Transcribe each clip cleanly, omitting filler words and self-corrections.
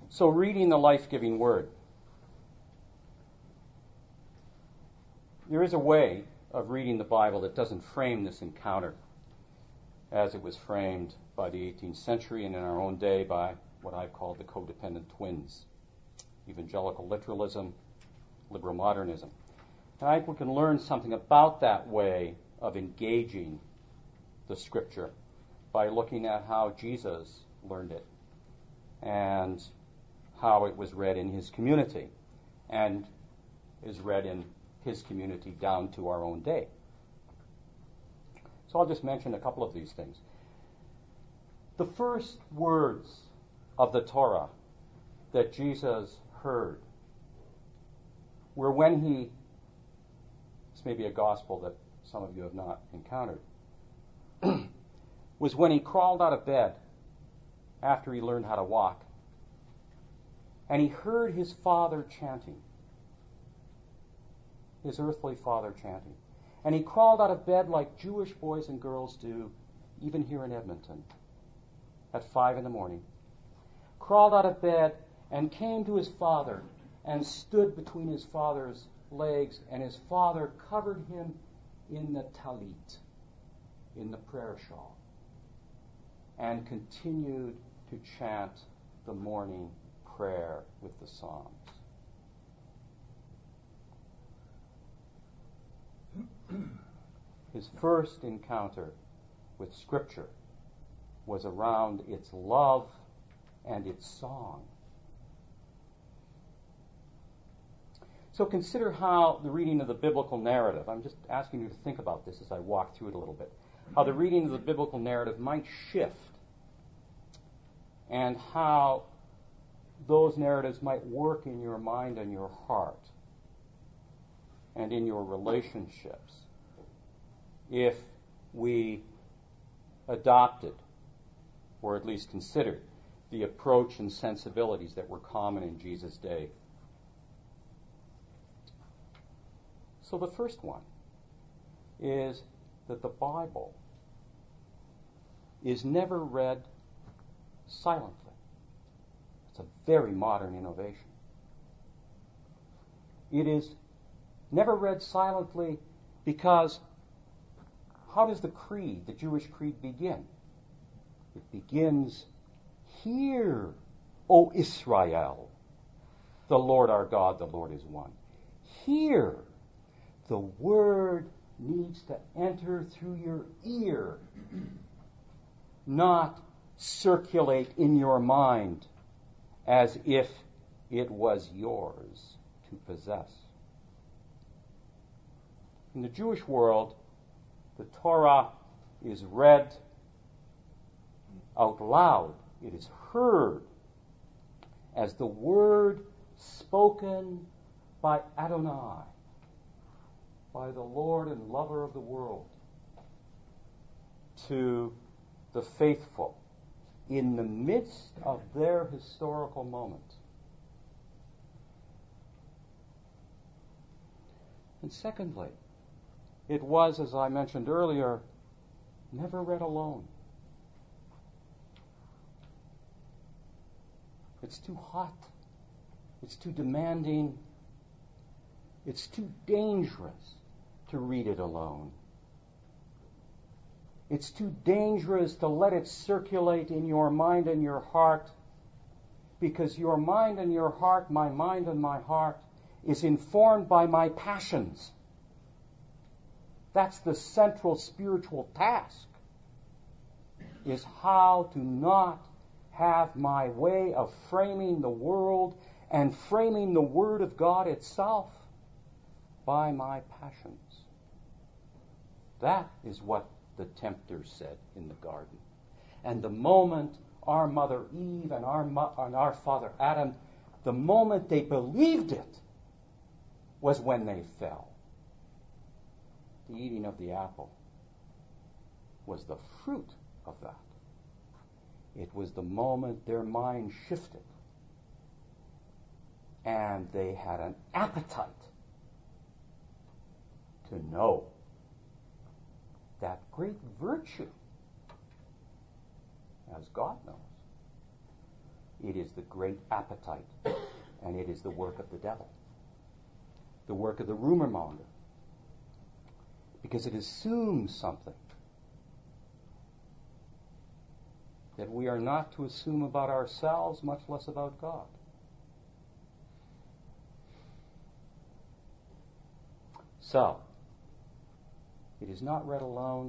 So reading the life-giving Word. There is a way of reading the Bible that doesn't frame this encounter as it was framed by the 18th century and in our own day by what I call the codependent twins, evangelical literalism, liberal modernism. And I think we can learn something about that way of engaging the Scripture by looking at how Jesus learned it and how it was read in his community and is read in his community down to our own day. So I'll just mention a couple of these things. The first words of the Torah that Jesus heard were when he, this may be a gospel that some of you have not encountered, was when he crawled out of bed after he learned how to walk, and he heard his father chanting, his earthly father chanting. And he crawled out of bed like Jewish boys and girls do, even here in Edmonton, at 5 a.m. Crawled out of bed and came to his father and stood between his father's legs, and his father covered him in the talit, in the prayer shawl, and continued to chant the morning prayer with the Psalms. His first encounter with Scripture was around its love and its song. So consider how the reading of the biblical narrative, I'm just asking you to think about this as I walk through it a little bit, how the reading of the biblical narrative might shift and how those narratives might work in your mind and your heart and in your relationships if we adopted, or at least considered, the approach and sensibilities that were common in Jesus' day. So the first one is that the Bible is never read silently. It's a very modern innovation. It is never read silently because how does the creed, the Jewish creed, begin? It begins, "Hear, O Israel, the Lord our God, the Lord is one." Hear. The word needs to enter through your ear, not circulate in your mind as if it was yours to possess. In the Jewish world, the Torah is read out loud. It is heard as the word spoken by Adonai, by the Lord and lover of the world, to the faithful in the midst of their historical moment. And secondly, it was, as I mentioned earlier, never read alone. It's too hot. It's too demanding. It's too dangerous to read it alone. It's too dangerous to let it circulate in your mind and your heart, because your mind and your heart, my mind and my heart, is informed by my passions. That's the central spiritual task, is how to not have my way of framing the world and framing the Word of God itself by my passions. That is what the tempter said in the garden. And the moment our mother Eve and our father Adam, the moment they believed it was when they fell. The eating of the apple was the fruit of that. It was the moment their mind shifted and they had an appetite to know that great virtue, as God knows, It is the great appetite, and it is the work of the devil, the work of the rumor monger, because it assumes something that we are not to assume about ourselves, much less about God. So, it is not read alone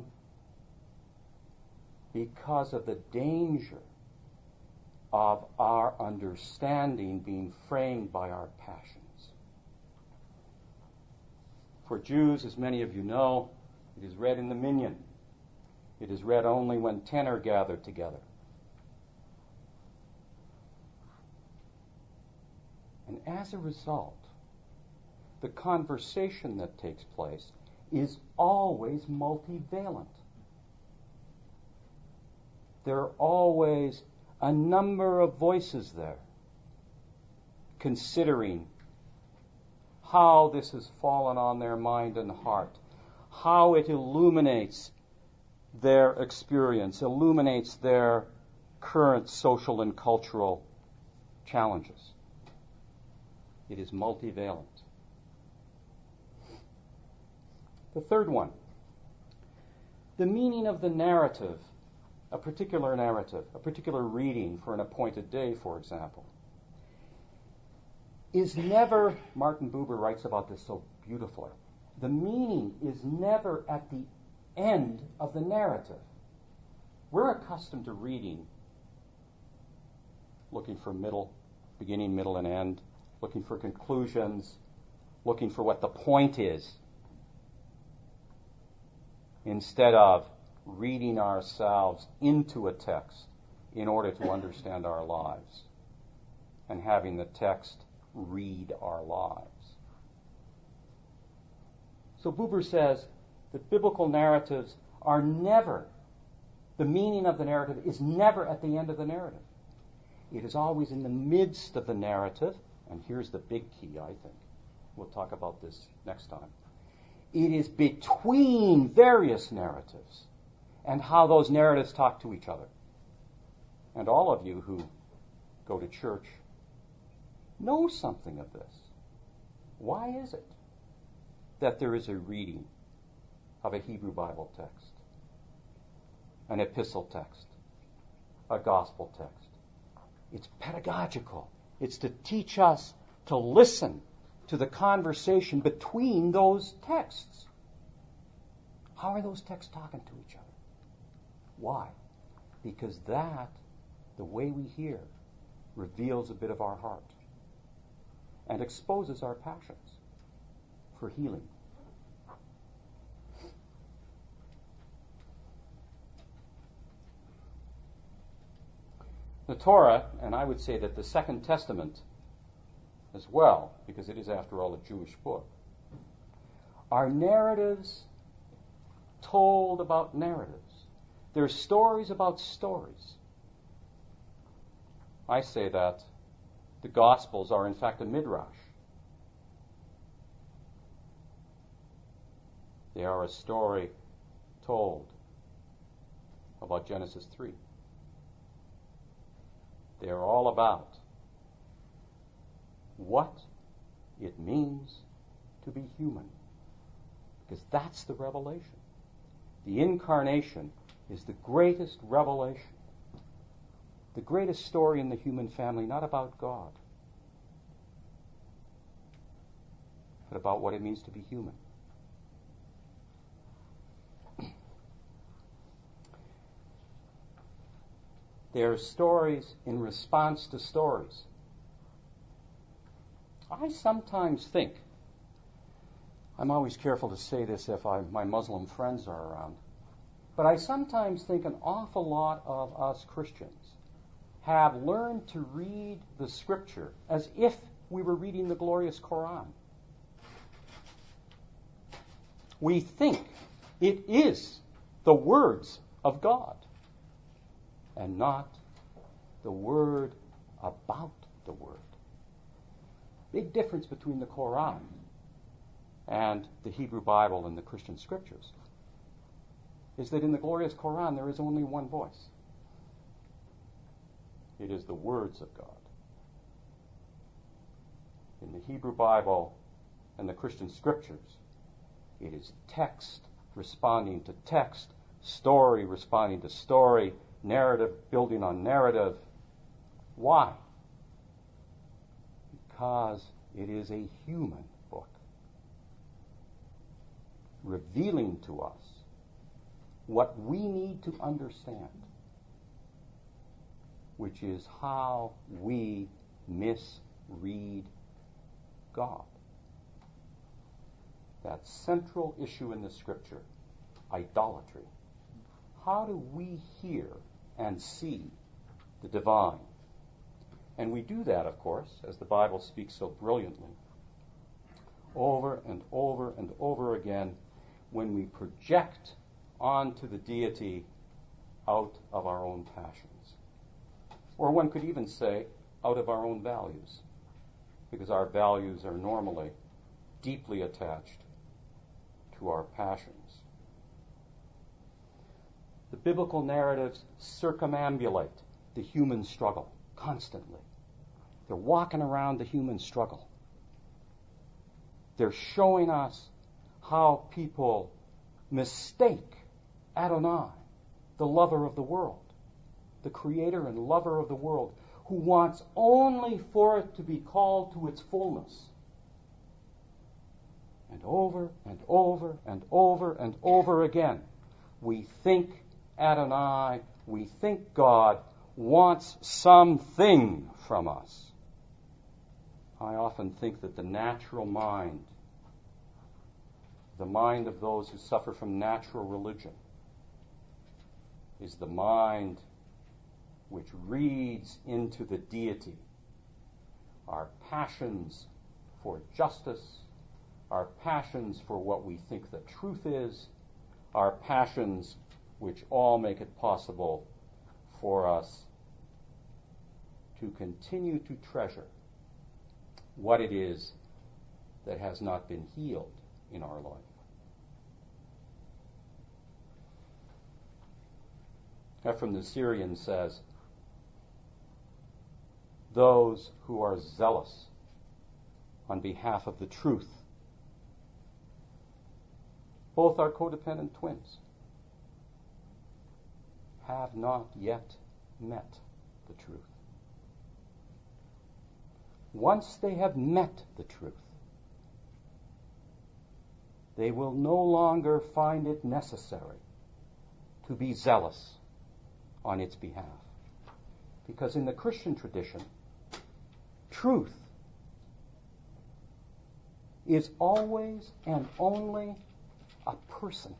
because of the danger of our understanding being framed by our passions. For Jews, as many of you know, it is read in the minyan. It is read only when 10 are gathered together. And as a result, the conversation that takes place is always multivalent. There are always a number of voices there considering how this has fallen on their mind and heart, how it illuminates their experience, illuminates their current social and cultural challenges. It is multivalent. The third one, the meaning of the narrative, a particular reading for an appointed day, for example, is never, Martin Buber writes about this so beautifully, the meaning is never at the end of the narrative. We're accustomed to reading, looking for beginning, middle, and end, looking for conclusions, looking for what the point is, instead of reading ourselves into a text in order to understand our lives and having the text read our lives. So Buber says that biblical narratives are never, the meaning of the narrative is never at the end of the narrative. It is always in the midst of the narrative, and here's the big key, I think. We'll talk about this next time. It is between various narratives and how those narratives talk to each other. And all of you who go to church know something of this. Why is it that there is a reading of a Hebrew Bible text, an epistle text, a gospel text? It's pedagogical. It's to teach us to listen to the conversation between those texts. How are those texts talking to each other? Why? Because that, the way we hear, reveals a bit of our heart and exposes our passions for healing. The Torah, and I would say that the Second Testament as well, because it is, after all, a Jewish book, are narratives told about narratives. They're stories about stories. I say that the Gospels are, in fact, a midrash. They are a story told about Genesis 3. They are all about what it means to be human, because that's the revelation. The incarnation is the greatest revelation, the greatest story in the human family, not about God, but about what it means to be human. There are stories in response to stories. I sometimes think, I'm always careful to say this if my Muslim friends are around, but I sometimes think an awful lot of us Christians have learned to read the Scripture as if we were reading the glorious Quran. We think it is the words of God and not the word about the word. Big difference between the Quran and the Hebrew Bible and the Christian Scriptures is that in the glorious Quran there is only one voice. It is the words of God. In the Hebrew Bible and the Christian Scriptures, it is text responding to text, story responding to story, narrative building on narrative. Why? Because it is a human book, revealing to us what we need to understand, which is how we misread God. That central issue in the Scripture, idolatry. How do we hear and see the divine? And we do that, of course, as the Bible speaks so brilliantly, over and over and over again, when we project onto the deity out of our own passions. Or one could even say, out of our own values, because our values are normally deeply attached to our passions. The biblical narratives circumambulate the human struggle constantly. They're walking around the human struggle. They're showing us how people mistake Adonai, the lover of the world, the creator and lover of the world, who wants only for it to be called to its fullness. And over and over and over and over again, we think Adonai, we think God wants something from us. I often think that the natural mind, the mind of those who suffer from natural religion, is the mind which reads into the deity our passions for justice, our passions for what we think the truth is, our passions which all make it possible for us to continue to treasure what it is that has not been healed in our life. Ephraim the Syrian says, those who are zealous on behalf of the truth, both are codependent twins, have not yet met the truth. Once they have met the truth, they will no longer find it necessary to be zealous on its behalf. Because in the Christian tradition, truth is always and only a person.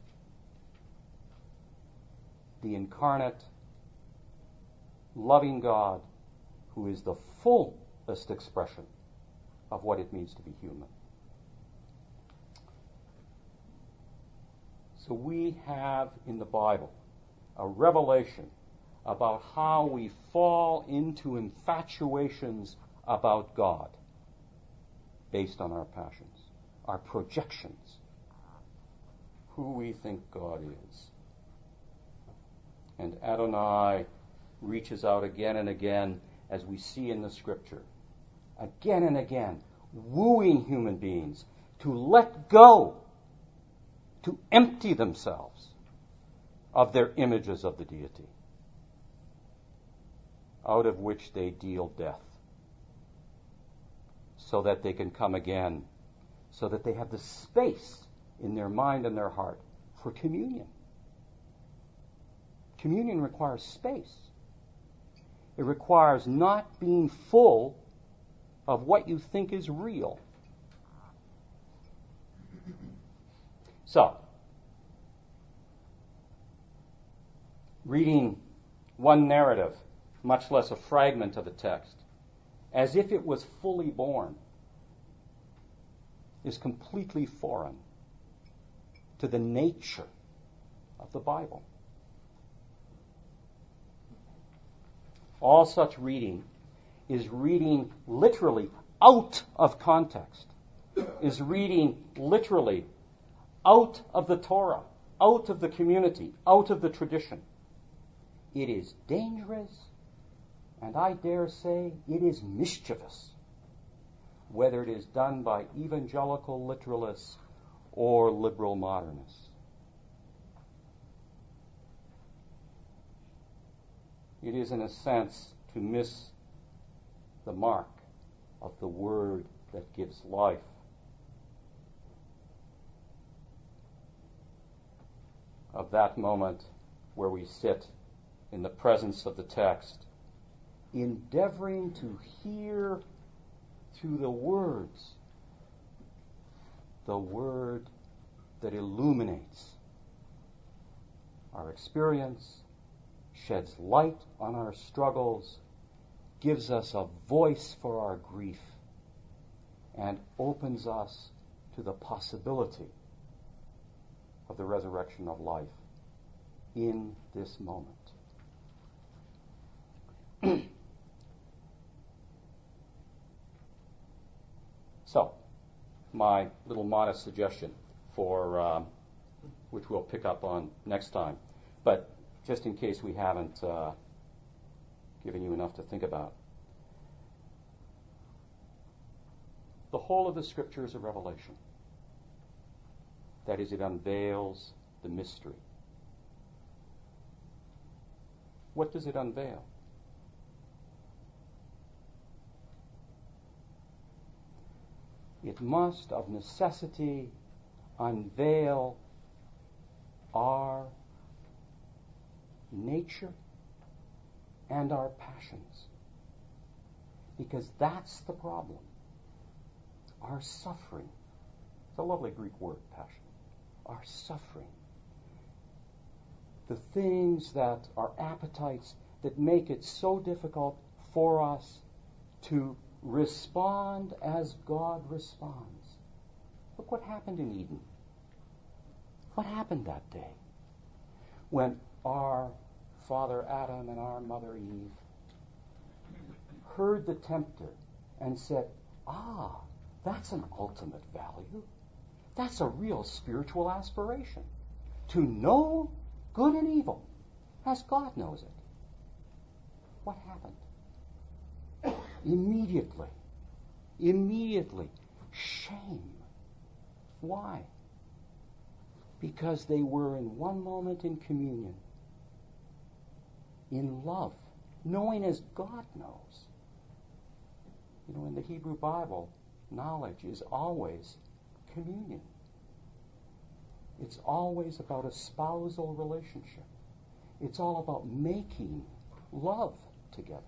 The incarnate, loving God who is the fullest expression of what it means to be human. So we have in the Bible a revelation about how we fall into infatuations about God based on our passions, our projections, who we think God is. And Adonai reaches out again and again, as we see in the Scripture, again and again, wooing human beings to let go, to empty themselves of their images of the deity, out of which they deal death, so that they can come again, so that they have the space in their mind and their heart for communion. Communion requires space. It requires not being full of what you think is real. So, reading one narrative, much less a fragment of a text, as if it was fully born, is completely foreign to the nature of the Bible. All such reading is reading literally out of context, is reading literally out of the Torah, out of the community, out of the tradition. It is dangerous And I dare say it is mischievous, whether it is done by evangelical literalists or liberal modernists. It is, in a sense, to miss the mark of the word that gives life. Of that moment where we sit in the presence of the text, endeavoring to hear through the words, the word that illuminates our experience, sheds light on our struggles, gives us a voice for our grief, and opens us to the possibility of the resurrection of life in this moment. So, my little modest suggestion for which we'll pick up on next time, but just in case we haven't given you enough to think about. The whole of the Scripture is a revelation. That is, it unveils the mystery. What does it unveil? It must, of necessity, unveil our nature and our passions. Because that's the problem. Our suffering. It's a lovely Greek word, passion. Our suffering. The things that are appetites that make it so difficult for us to respond as God responds. Look what happened in Eden. What happened that day when our father Adam and our mother Eve heard the tempter and said, that's an ultimate value. That's a real spiritual aspiration. To know good and evil as God knows it. What happened? Immediately, shame. Why? Because they were in one moment in communion, in love, knowing as God knows. You know, in the Hebrew Bible, knowledge is always communion. It's always about a spousal relationship. It's all about making love together.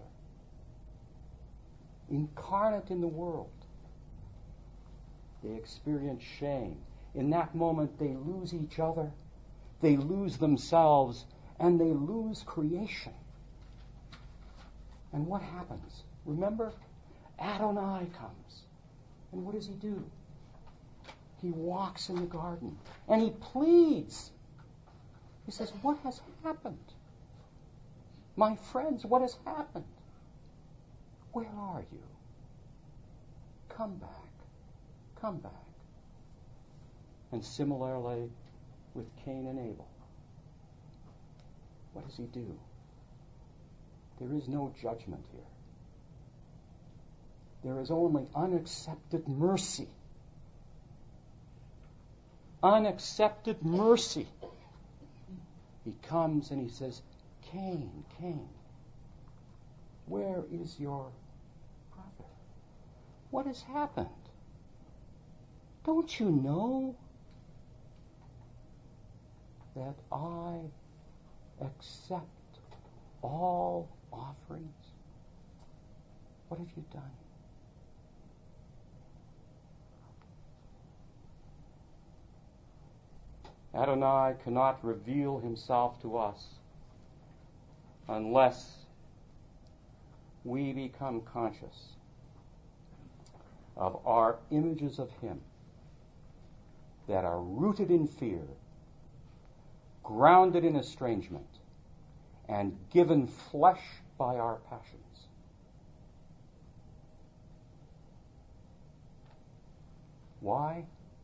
Incarnate in the world. They experience shame. In that moment, they lose each other, they lose themselves, and they lose creation. And what happens? Remember, Adonai comes. And what does he do? He walks in the garden, and he pleads. He says, what has happened? My friends, what has happened? Where are you? Come back. Come back. And similarly with Cain and Abel. What does he do? There is no judgment here. There is only unaccepted mercy. Unaccepted mercy. He comes and he says, Cain, Cain, where is your brother? What has happened? Don't you know that I accept all offerings? What have you done? Adonai cannot reveal himself to us unless we become conscious of our images of him that are rooted in fear, grounded in estrangement, and given flesh by our passions. Why?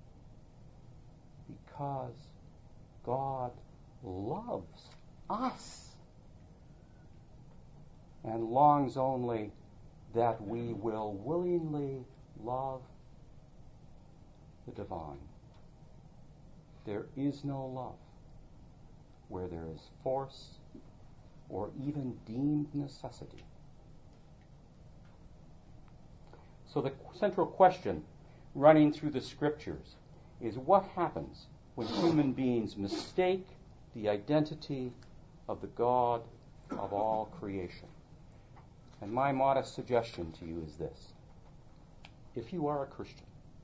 Because God loves us. and longs only that we will willingly love the divine. There is no love where there is force or even deemed necessity. So the central question running through the scriptures is what happens when human beings mistake the identity of the God of all creation. And my modest suggestion to you is this. If you are a Christian,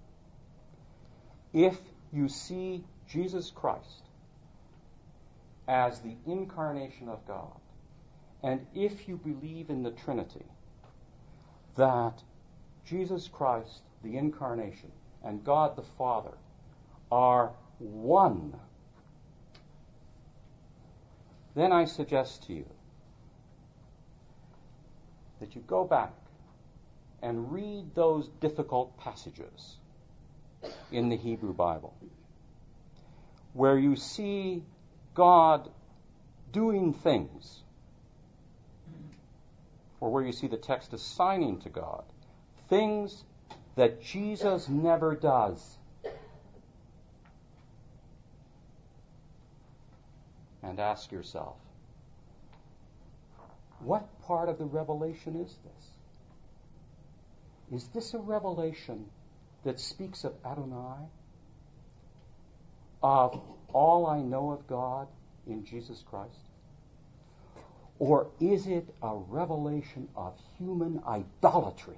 if you see Jesus Christ as the incarnation of God, and if you believe in the Trinity, that Jesus Christ, the incarnation, and God the Father are one, then I suggest to you that you go back and read those difficult passages in the Hebrew Bible where you see God doing things, or where you see the text assigning to God things that Jesus never does. And ask yourself, what part of the revelation is this? Is this a revelation that speaks of Adonai, of all I know of God in Jesus Christ? Or is it a revelation of human idolatry,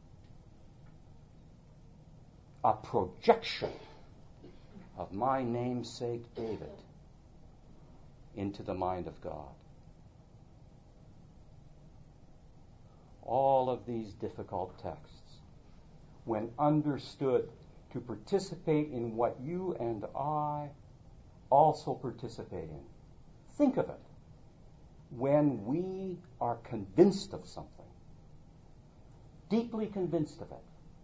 a projection of my namesake David into the mind of God? All of these difficult texts, when understood to participate in what you and I also participate in. Think of it. When we are convinced of something, deeply convinced of it,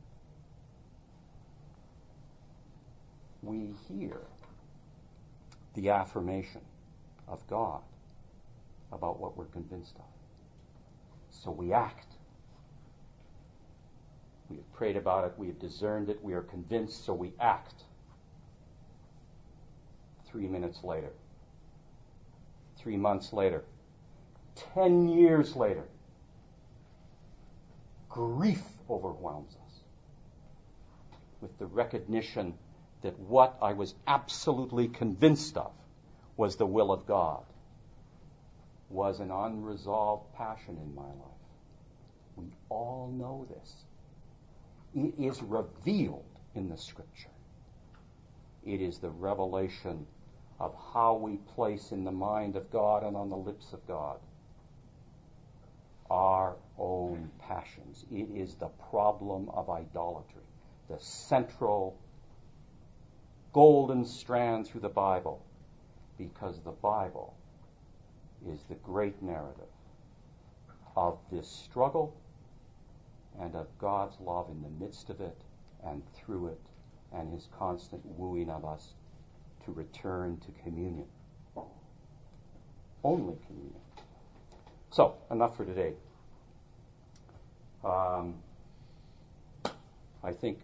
we hear the affirmation of God about what we're convinced of. So we act. We have prayed about it, we have discerned it, we are convinced, so we act. 3 minutes later, 3 months later, 10 years later, grief overwhelms us with the recognition that what I was absolutely convinced of was the will of God was an unresolved passion in my life. We all know this. It is revealed in the Scripture. It is the revelation of how we place in the mind of God and on the lips of God our own passions. It is the problem of idolatry, the central golden strand through the Bible, because the Bible is the great narrative of this struggle and of God's love in the midst of it and through it, and his constant wooing of us to return to communion. Only communion. So, enough for today. I think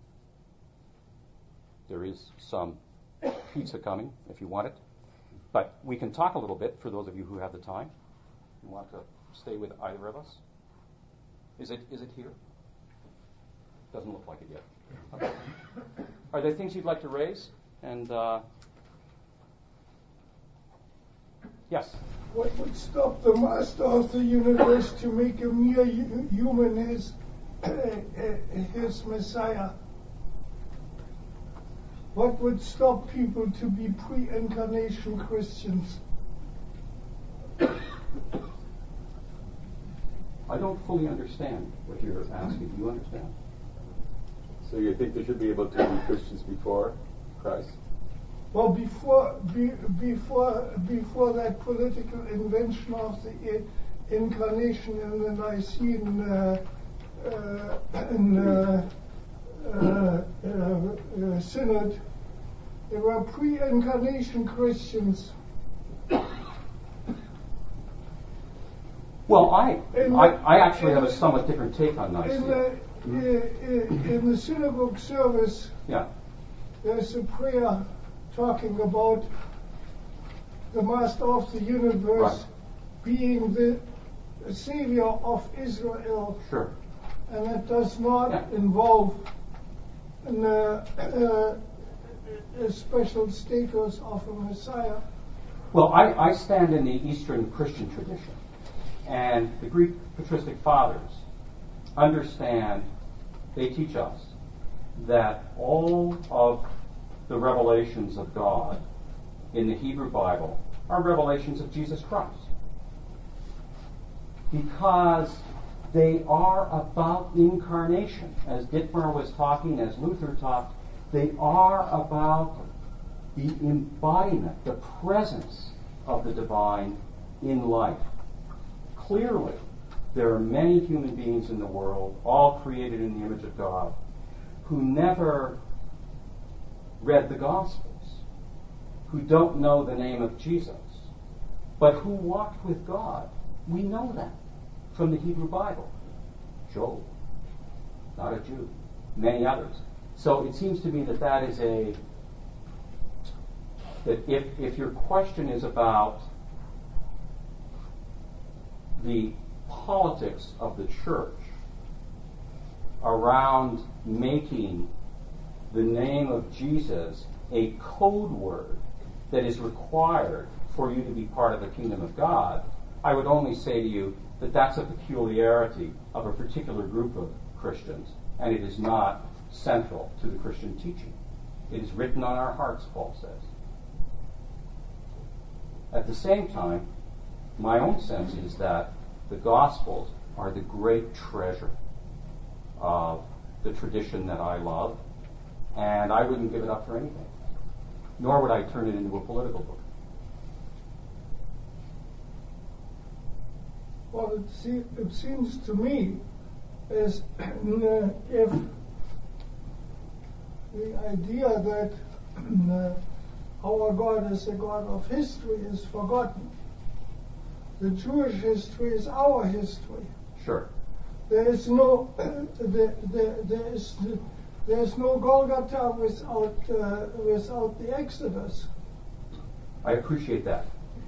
there is some pizza coming if you want it. But we can talk a little bit for those of you who have the time. You want to stay with either of us? Is it here? Doesn't look like it yet. Okay. Are there things you'd like to raise? And yes. What would stop the master of the universe to make a mere human his Messiah? What would stop people to be pre-incarnation Christians? I don't fully understand what you're asking. Do you understand? So you think they should be able to be Christians before Christ? Well, before that political invention of the incarnation in the Nicene Synod, there were pre-incarnation Christians. Well, I actually have a somewhat different take on Nicaea. In the synagogue service, Yeah. there's a prayer talking about the Master of the universe being the Savior of Israel. Sure. And it does not involve a special status of a Messiah. Well, I stand in the Eastern Christian tradition, and the Greek patristic fathers understand, they teach us, that all of the revelations of God in the Hebrew Bible are revelations of Jesus Christ. Because they are about incarnation. As Dittmar was talking, as Luther taught, they are about the embodiment, the presence of the divine in life. Clearly, there are many human beings in the world, all created in the image of God, who never read the Gospels, who don't know the name of Jesus, but who walked with God. We know that from the Hebrew Bible. Job, not a Jew, many others. So it seems to me that is that if your question is about the politics of the church around making the name of Jesus a code word that is required for you to be part of the kingdom of God, I would only say to you that that's a peculiarity of a particular group of Christians, and it is not central to the Christian teaching. It is written on our hearts, Paul says. At the same time, my own sense is that the Gospels are the great treasure of the tradition that I love, and I wouldn't give it up for anything, nor would I turn it into a political book. Well, it seems to me as if the idea that our God is a God of history is forgotten. The Jewish history is our history. Sure. There is no Golgotha without the Exodus. I appreciate that.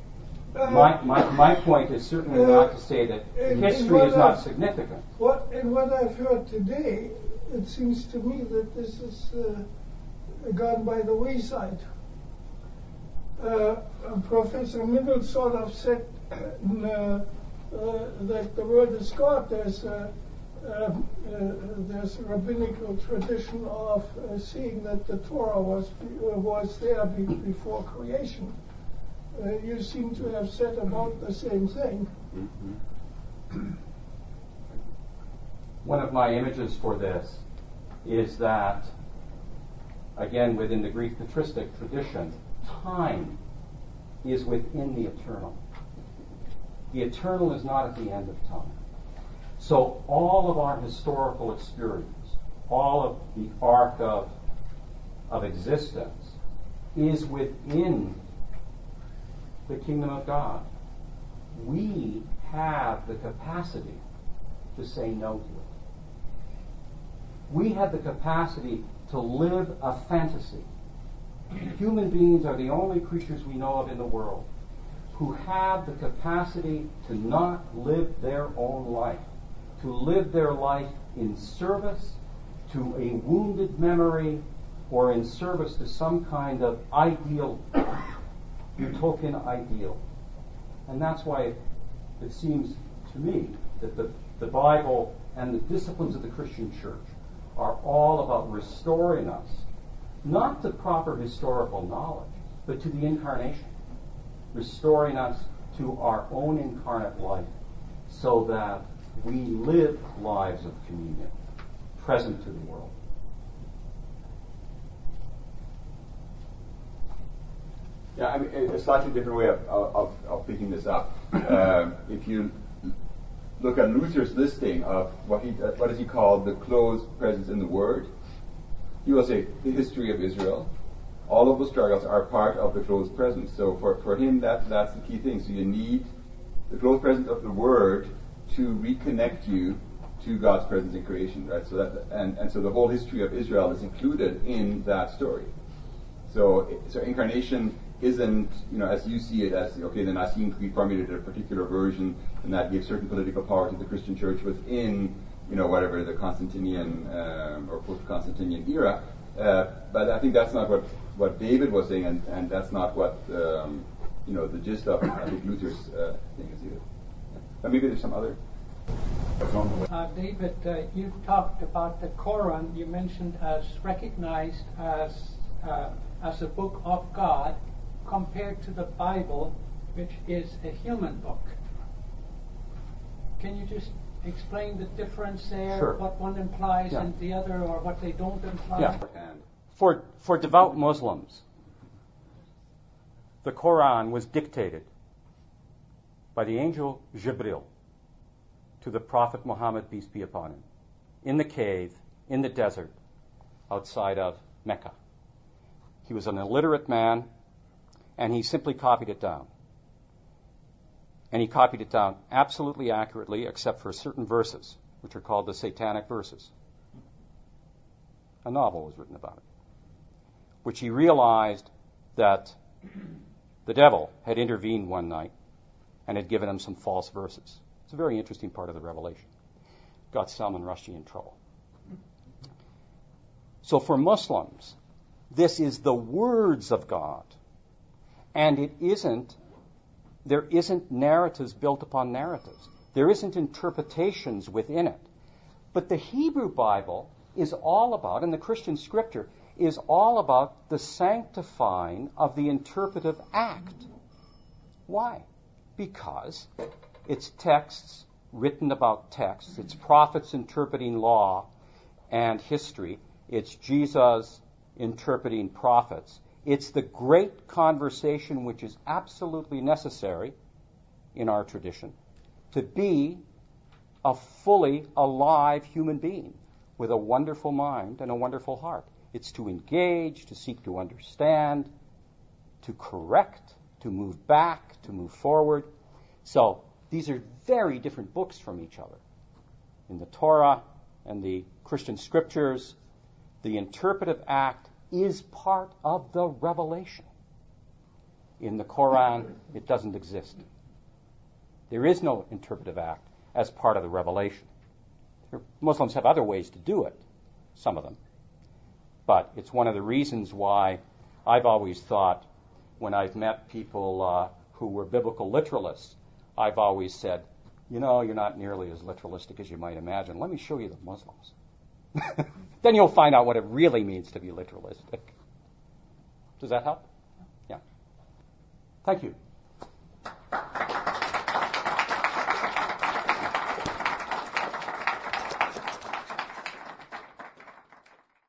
My point is certainly not to say that history is not significant. In what I've heard today, it seems to me that this is gone by the wayside. Professor Middle sort of said that the word is God. There's a rabbinical tradition of seeing that the Torah was there before creation. You seem to have said about the same thing. Mm-hmm. One of my images for this is that, again, within the Greek patristic tradition, time is within the eternal. The eternal is not at the end of time. So all of our historical experience, all of the arc of existence, is within the kingdom of God. We have the capacity to say no to it. We have the capacity to live a fantasy. Human beings are the only creatures we know of in the world who have the capacity to not live their own life, to live their life in service to a wounded memory or in service to some kind of ideal, utopian ideal. And that's why it seems to me that the Bible and the disciplines of the Christian church are all about restoring us, not to proper historical knowledge, but to the incarnation, restoring us to our own incarnate life so that we live lives of communion, present to the world. Yeah, I mean, a slightly different way of picking this up. If you look at Luther's listing of what does he call the close presence in the Word, he will say the history of Israel. All of the struggles are part of the close presence. So for him, that's the key thing. So you need the close presence of the Word to reconnect you to God's presence in creation, right? So that and so the whole history of Israel is included in that story. So incarnation isn't, as you see it, as okay, the Nicene Creed formulated a particular version, and that gives certain political power to the Christian Church within, whatever the Constantinian or post-Constantinian era. But I think that's not what David was saying, and that's not what the gist of I think Luther's thing is either. But maybe there's some other. David, you talked about the Quran. You mentioned as recognized as a book of God, compared to the Bible, which is a human book. Can you just explain the difference there? Sure. What one implies and the other, or what they don't imply? Yeah. For devout Muslims, the Quran was dictated by the angel Jibril to the Prophet Muhammad, peace be upon him, in the cave, in the desert, outside of Mecca. He was an illiterate man, and he simply copied it down. And he copied it down absolutely accurately, except for certain verses, which are called the Satanic verses. A novel was written about it, which he realized that the devil had intervened one night and had given him some false verses. It's a very interesting part of the Revelation. Got Salman Rushdie in trouble. So for Muslims, this is the words of God. And there isn't narratives built upon narratives. There isn't interpretations within it. But the Hebrew Bible is all about, and the Christian scripture is all about the sanctifying of the interpretive act. Why? Because it's texts written about texts. It's prophets interpreting law and history. It's Jesus interpreting prophets. It's the great conversation which is absolutely necessary in our tradition to be a fully alive human being with a wonderful mind and a wonderful heart. It's to engage, to seek to understand, to correct, to move back, to move forward. So these are very different books from each other. In the Torah and the Christian scriptures, the interpretive act is part of the revelation. In the Quran, it doesn't exist. There is no interpretive act as part of the revelation. Muslims have other ways to do it, some of them. But it's one of the reasons why I've always thought, when I've met people who were biblical literalists, I've always said, you're not nearly as literalistic as you might imagine. Let me show you the Muslims. Then you'll find out what it really means to be literalistic. Does that help? Yeah. Thank you.